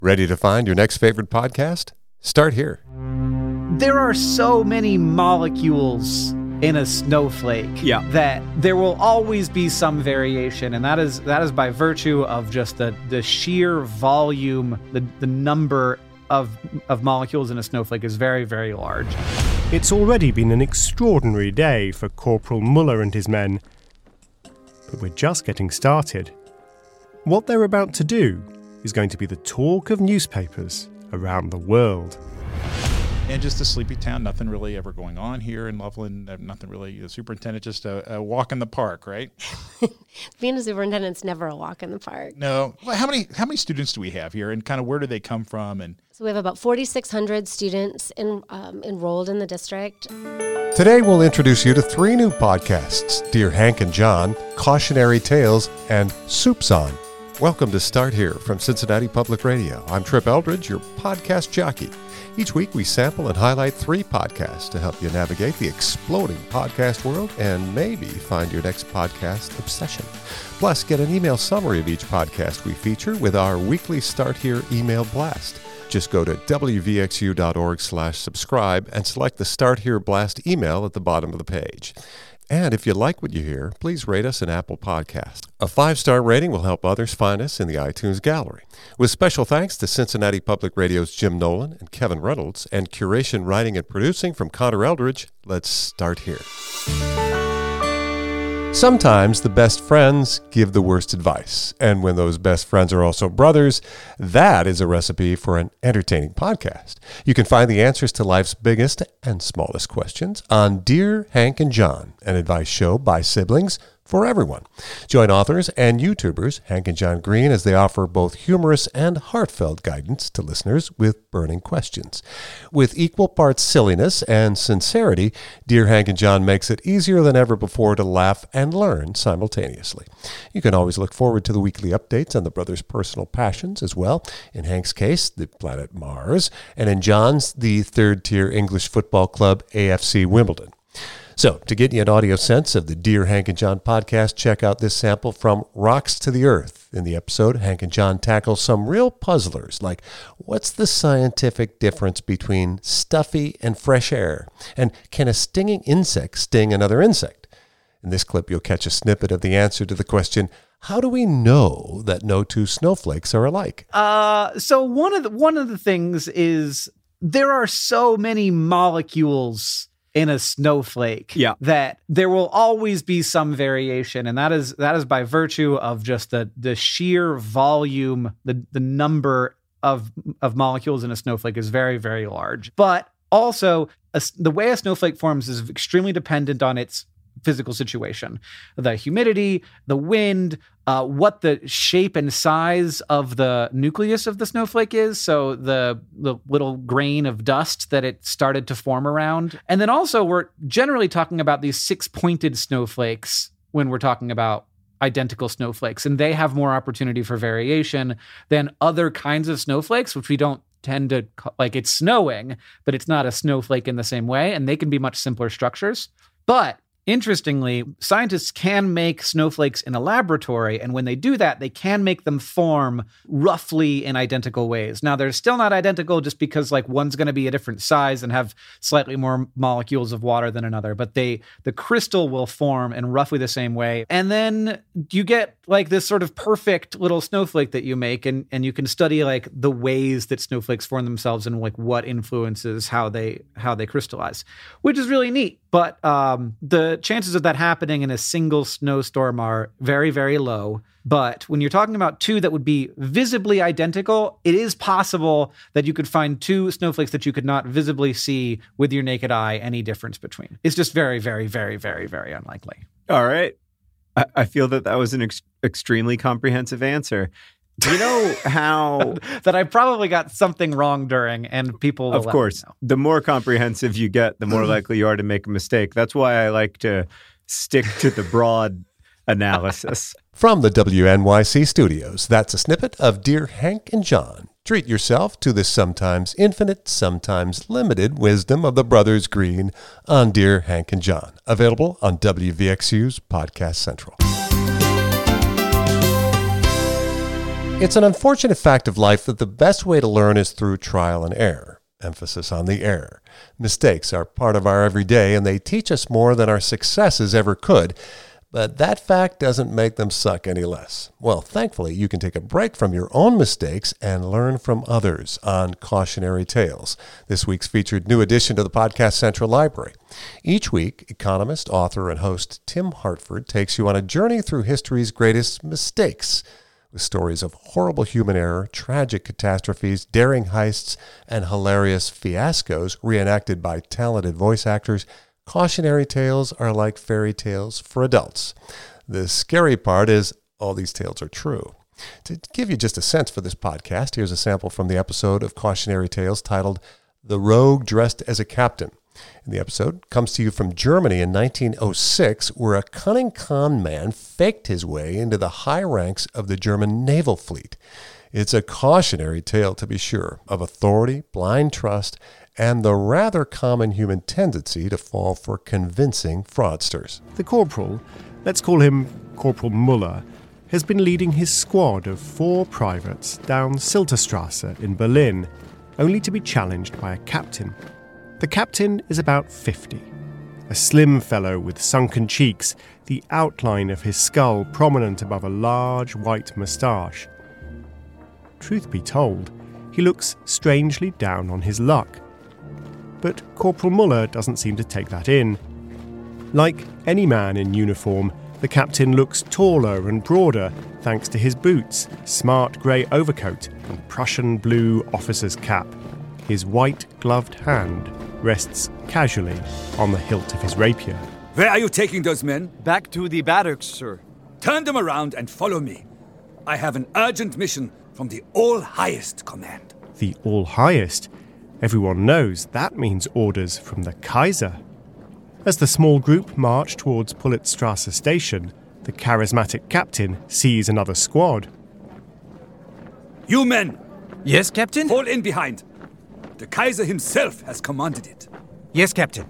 Ready to find your next favorite podcast? Start here. There are so many molecules in a snowflake that there will always be some variation, and that is by virtue of just the sheer volume, the number of molecules in a snowflake is very, very large. It's already been an extraordinary day for Corporal Muller and his men, but we're just getting started. What they're about to do is going to be the talk of newspapers around the world. And just a sleepy town, nothing really ever going on here in Loveland, nothing really. The superintendent, just a walk in the park, right? Being a superintendent's never a walk in the park. No. Well, how many students do we have here, and kind of where do they come from? And so we have about 4,600 students enrolled in the district. Today we'll introduce you to 3 new podcasts: Dear Hank and John, Cautionary Tales, and Soups On. Welcome to Start Here from Cincinnati Public Radio. I'm Trip Eldridge, your podcast jockey. Each week we sample and highlight 3 podcasts to help you navigate the exploding podcast world and maybe find your next podcast obsession. Plus, get an email summary of each podcast we feature with our weekly Start Here email blast. Just go to wvxu.org/subscribe and select the Start Here blast email at the bottom of the page. And if you like what you hear, please rate us an Apple Podcast. A 5-star rating will help others find us in the iTunes gallery. With special thanks to Cincinnati Public Radio's Jim Nolan and Kevin Reynolds, and curation, writing, and producing from Connor Eldridge, let's start here. Sometimes the best friends give the worst advice, and when those best friends are also brothers, that is a recipe for an entertaining podcast. You can find the answers to life's biggest and smallest questions on Dear Hank and John, an advice show by siblings for everyone. Join authors and YouTubers Hank and John Green as they offer both humorous and heartfelt guidance to listeners with burning questions. With equal parts silliness and sincerity, Dear Hank and John makes it easier than ever before to laugh and learn simultaneously. You can always look forward to the weekly updates on the brothers' personal passions as well. In Hank's case, the planet Mars, and in John's, the third-tier English football club AFC Wimbledon. So, to get you an audio sense of the Dear Hank and John podcast, check out this sample from Rocks to the Earth. In the episode, Hank and John tackle some real puzzlers, like what's the scientific difference between stuffy and fresh air? And can a stinging insect sting another insect? In this clip, you'll catch a snippet of the answer to the question, how do we know that no 2 snowflakes are alike? So one of the things is there are so many molecules in a snowflake that there will always be some variation, and that is by virtue of just the sheer volume, the number of molecules in a snowflake is very, very large. But also, the way a snowflake forms is extremely dependent on its physical situation, the humidity, the wind, what the shape and size of the nucleus of the snowflake is, so the little grain of dust that it started to form around. And then also we're generally talking about these 6-pointed snowflakes when we're talking about identical snowflakes, and they have more opportunity for variation than other kinds of snowflakes, which we don't tend to, like, it's snowing, but it's not a snowflake in the same way, and they can be much simpler structures. But interestingly, scientists can make snowflakes in a laboratory, and when they do that, they can make them form roughly in identical ways. Now, they're still not identical just because, like, one's going to be a different size and have slightly more molecules of water than another, but the crystal will form in roughly the same way. And then you get, like, this sort of perfect little snowflake that you make, and you can study, like, the ways that snowflakes form themselves and, like, what influences how they crystallize, which is really neat. But the chances of that happening in a single snowstorm are very, very low. But when you're talking about 2 that would be visibly identical, it is possible that you could find 2 snowflakes that you could not visibly see with your naked eye any difference between. It's just very, very, very, very, very unlikely. All right. I feel that was an extremely comprehensive answer. You know how that I probably got something wrong during, and people will of course, the more comprehensive you get, the more likely you are to make a mistake. That's why I like to stick to the broad analysis. From the WNYC studios, that's a snippet of Dear Hank and John. Treat yourself to the sometimes infinite, sometimes limited wisdom of the brothers Green on Dear Hank and John. Available on WVXU's Podcast Central. It's an unfortunate fact of life that the best way to learn is through trial and error. Emphasis on the error. Mistakes are part of our everyday, and they teach us more than our successes ever could. But that fact doesn't make them suck any less. Well, thankfully, you can take a break from your own mistakes and learn from others on Cautionary Tales, this week's featured new addition to the Podcast Central Library. Each week, economist, author, and host Tim Hartford takes you on a journey through history's greatest mistakes, with stories of horrible human error, tragic catastrophes, daring heists, and hilarious fiascos reenacted by talented voice actors. Cautionary tales are like fairy tales for adults. The scary part is all these tales are true. To give you just a sense for this podcast, here's a sample from the episode of Cautionary Tales titled The Rogue Dressed as a Captain. And the episode comes to you from Germany in 1906, where a cunning con man faked his way into the high ranks of the German naval fleet. It's a cautionary tale, to be sure, of authority, blind trust, and the rather common human tendency to fall for convincing fraudsters. The corporal, let's call him Corporal Muller, has been leading his squad of 4 privates down Silterstrasse in Berlin, only to be challenged by a captain. The captain is about 50, a slim fellow with sunken cheeks, the outline of his skull prominent above a large white moustache. Truth be told, he looks strangely down on his luck. But Corporal Muller doesn't seem to take that in. Like any man in uniform, the captain looks taller and broader thanks to his boots, smart grey overcoat, and Prussian blue officer's cap. His white gloved hand rests casually on the hilt of his rapier. Where are you taking those men? Back to the barracks, sir. Turn them around and follow me. I have an urgent mission from the All-Highest Command. The All-Highest? Everyone knows that means orders from the Kaiser. As the small group march towards Pulitzstrasse station, the charismatic captain sees another squad. You men! Yes, Captain? Fall in behind. The Kaiser himself has commanded it. Yes, Captain.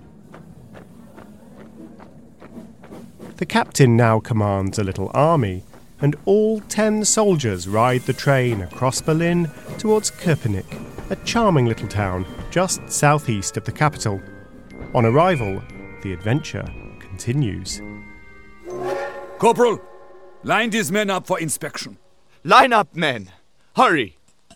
The captain now commands a little army, and all 10 soldiers ride the train across Berlin towards Köpenick, a charming little town just southeast of the capital. On arrival, the adventure continues. Corporal, line these men up for inspection. Line up, men. Hurry.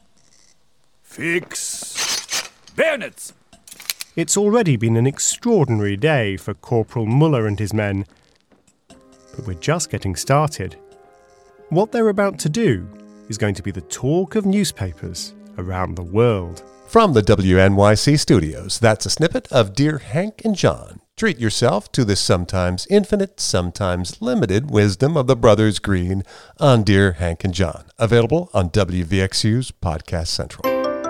Fix. Bayonets! It's already been an extraordinary day for Corporal Muller and his men. But we're just getting started. What they're about to do is going to be the talk of newspapers around the world. From the WNYC studios, that's a snippet of Dear Hank and John. Treat yourself to the sometimes infinite, sometimes limited wisdom of the Brothers Green on Dear Hank and John. Available on WVXU's Podcast Central.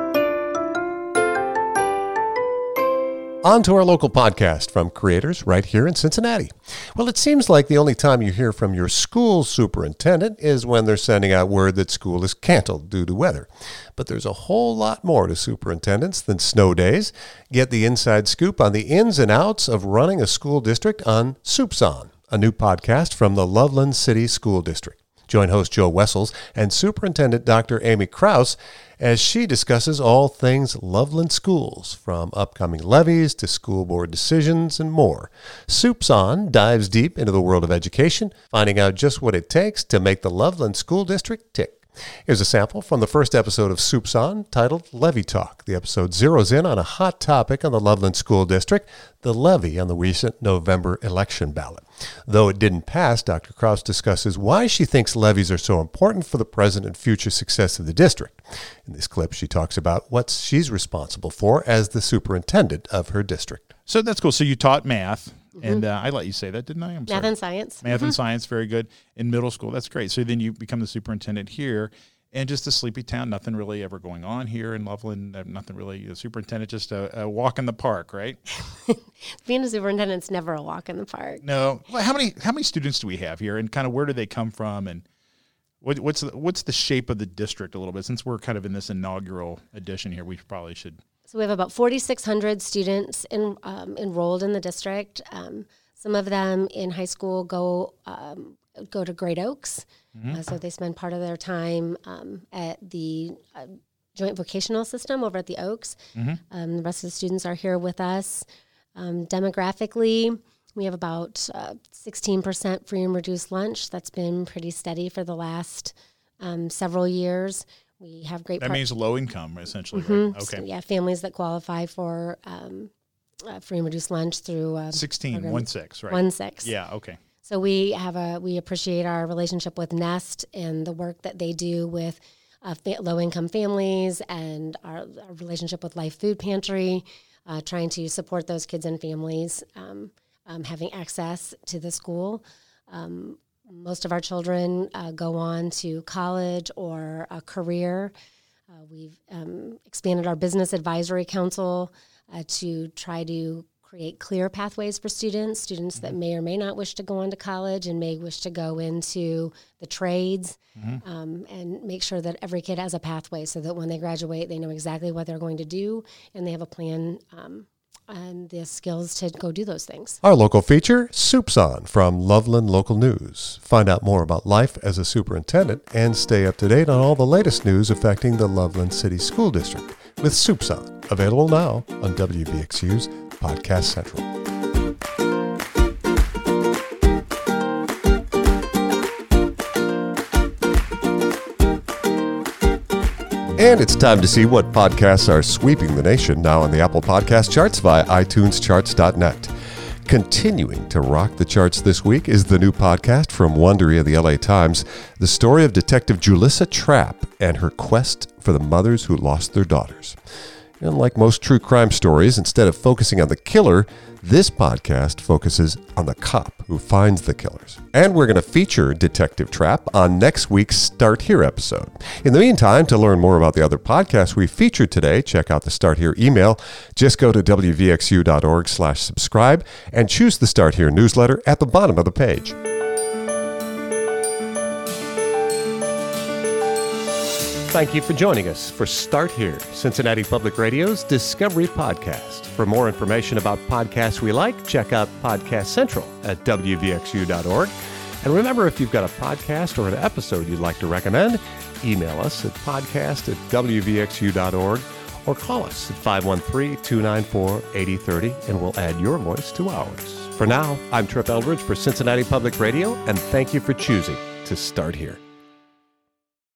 On to our local podcast from creators right here in Cincinnati. Well, it seems like the only time you hear from your school superintendent is when they're sending out word that school is canceled due to weather. But there's a whole lot more to superintendents than snow days. Get the inside scoop on the ins and outs of running a school district on Soups On, a new podcast from the Loveland City School District. Join host Joe Wessels and Superintendent Dr. Amy Krause as she discusses all things Loveland schools, from upcoming levies to school board decisions and more. Soups On dives deep into the world of education, finding out just what it takes to make the Loveland School District tick. Here's a sample from the first episode of Soups On, titled Levy Talk. The episode zeroes in on a hot topic on the Loveland School District, the levy on the recent November election ballot. Though it didn't pass, Dr. Krause discusses why she thinks levies are so important for the present and future success of the district. In this clip, she talks about what she's responsible for as the superintendent of her district. So that's cool. So you taught math. And I let you say that, didn't I? Math and science. Math and science, very good. In middle school, that's great. So then you become the superintendent here. And just a sleepy town, nothing really ever going on here in Loveland, nothing really. The superintendent, just a walk in the park, right? Being a superintendent's never a walk in the park. No. Well, how many students do we have here, and kind of where do they come from, and what's the shape of the district a little bit? Since we're kind of in this inaugural edition here, we probably should. So we have about 4,600 students enrolled in the district. Some of them in high school go go to Great Oaks. So they spend part of their time at the Joint Vocational System over at the Oaks. The rest of the students are here with us. Demographically, we have about 16% free and reduced lunch. That's been pretty steady for the last several years. We have great. That means low income, essentially, right? Okay. So, yeah, families that qualify for free and reduced lunch through 16, 1-6, right? 1-6. Yeah. Okay. So we appreciate our relationship with Nest and the work that they do with low-income families, and our relationship with Life Food Pantry, trying to support those kids and families having access to the school. Most of our children go on to college or a career. We've expanded our Business Advisory Council to try to create clear pathways for students that may or may not wish to go on to college and may wish to go into the trades, and make sure that every kid has a pathway so that when they graduate, they know exactly what they're going to do and they have a plan and the skills to go do those things. Our local feature, Soup's On from Loveland Local News. Find out more about life as a superintendent and stay up to date on all the latest news affecting the Loveland City School District with Soup's On, available now on WVXU's Podcast Central. And it's time to see what podcasts are sweeping the nation now on the Apple Podcast charts via iTunescharts.net. Continuing to rock the charts this week is the new podcast from Wondery of the LA Times, the story of Detective Julissa Trapp and her quest for the mothers who lost their daughters. Unlike most true crime stories, instead of focusing on the killer, this podcast focuses on the cop who finds the killers. And we're going to feature Detective Trapp on next week's Start Here episode. In the meantime, to learn more about the other podcasts we featured today, check out the Start Here email. Just go to wvxu.org/subscribe and choose the Start Here newsletter at the bottom of the page. Thank you for joining us for Start Here, Cincinnati Public Radio's Discovery Podcast. For more information about podcasts we like, check out Podcast Central at wvxu.org. And remember, if you've got a podcast or an episode you'd like to recommend, email us at podcast@wvxu.org or call us at 513-294-8030 and we'll add your voice to ours. For now, I'm Trip Eldridge for Cincinnati Public Radio, and thank you for choosing to Start Here.